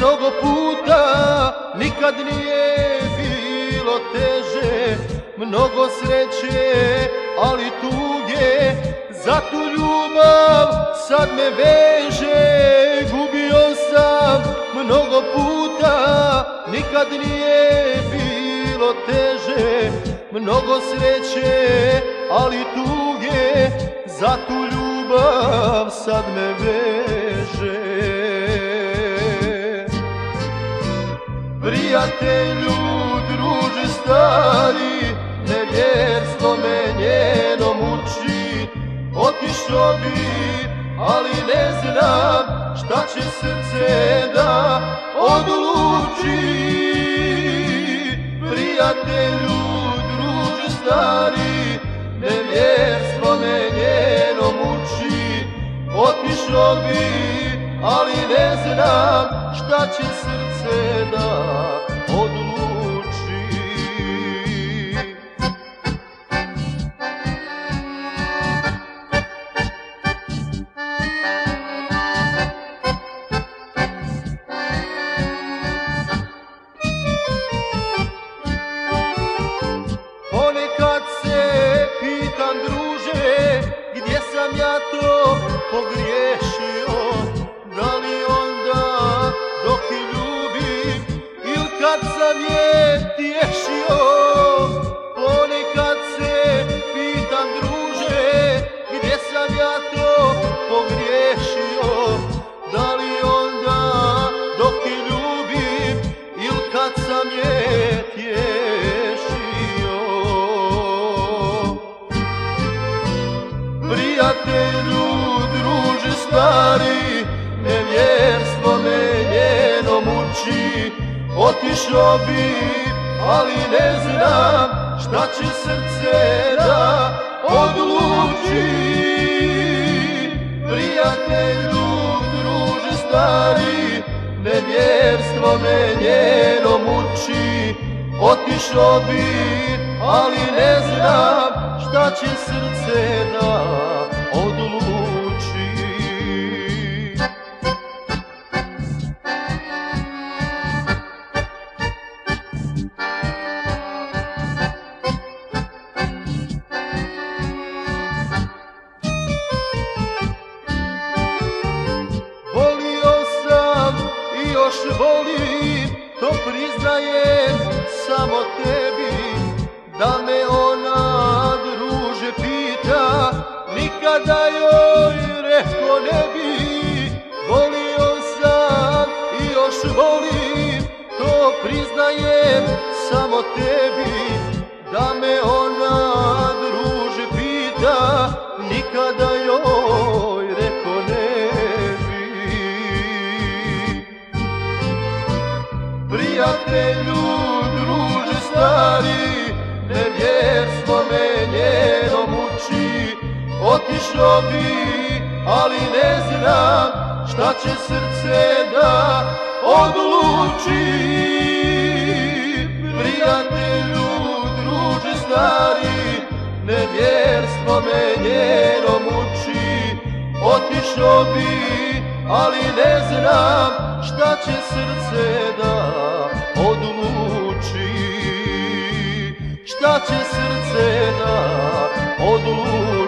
mnogo puta, nikad nije bilo teže. Mnogo sreće, ali tuge, za tu ljubav sad me veže. Gubio sam mnogo puta, nikad nije bilo teže. Mnogo sreće, ali tuge, za tu ljubav sad me veže. Prijatelju, druže stari, nevjerstvo me njeno muči. Otišao bi, ali ne znam šta će srce da odluči. Prijatelju, druže stari, nevjerstvo me njeno muči. Otišao bi, ali ne znam šta će srce da odluči. Ponekad se pitam, druže, gdje sam ja to pogriješio? Da li onda dok je ljubim ili kad sam je tješio? Ponekad se pitam, druže, gdje sam ja to pogriješio? Da li onda dok je ljubim ili kad sam je tješio? Prijatelju, druže stari, nevjerstvo me njeno muči. Otišao bi, ali ne znam šta će srce da odluči. Prijatelju, druže stari, nevjerstvo me njeno muči. Otišao bi, ali ne znam šta će srce da odluči. Volio sam i još volim, to priznajem samo tebi. Da me ona, druže, pita, nikada joj rekao ne bi. Volio sam i još volim, to priznajem samo tebi. Da me ona, druže, pita, nikada joj rekao ne bi. Prijatelju, druže stari, nevjerstvo me njeno muči. Otišao bi, ali ne znam šta će srce da odluči. Prijatelju, druže stari, nevjerstvo me njeno muči. Otišao bi, ali ne znam šta će srce da odluči. Šta će srce da odluči.